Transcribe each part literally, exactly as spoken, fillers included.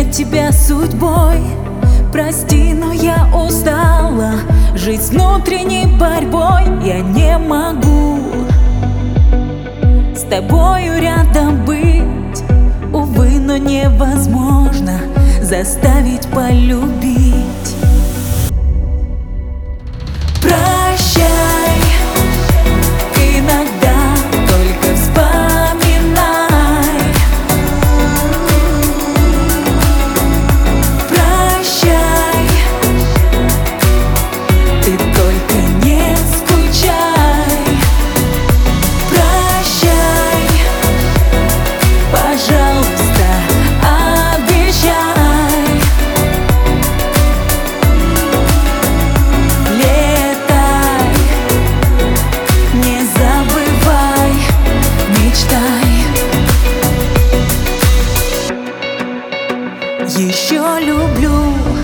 тебя судьбой. Прости, но я устала жить с внутренней борьбой. Я не могу с тобою рядом быть. Увы, но невозможно заставить полюбить. Прощай, иногда только вспоминай. Прощай, ты только не скучай. Прощай, пожалуйста, обещай. Летай, не забывай, мечтай. Еще люблю,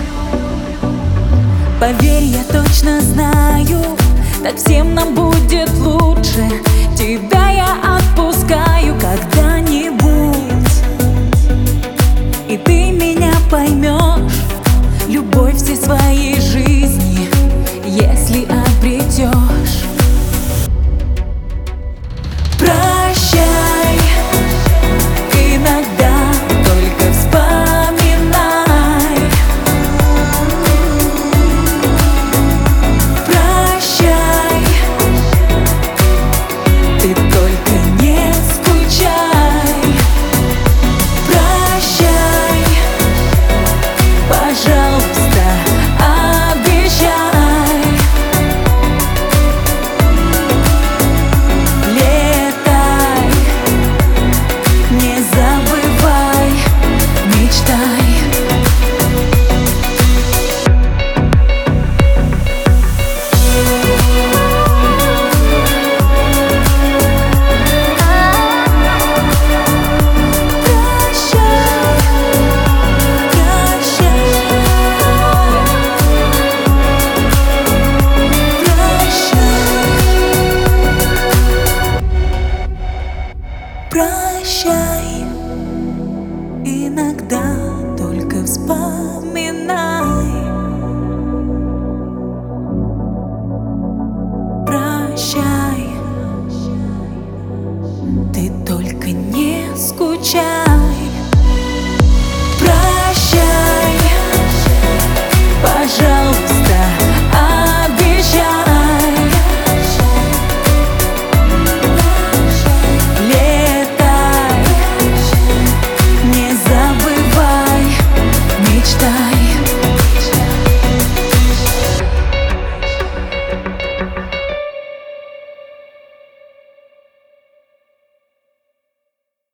поверь, я точно знаю, так всем нам будет лучше. Тебя я отпускаю когда-нибудь, и ты меня поймешь. Любовь всей своей жизни, если обретешь. Прощай, иногда только вспоминай. Прощай, ты только не скучай. Прощай, пожалуйста, обещай. Летай, не забывай, мечтай. Прощай, иногда только вспоминай. Прощай, ты только не скучай.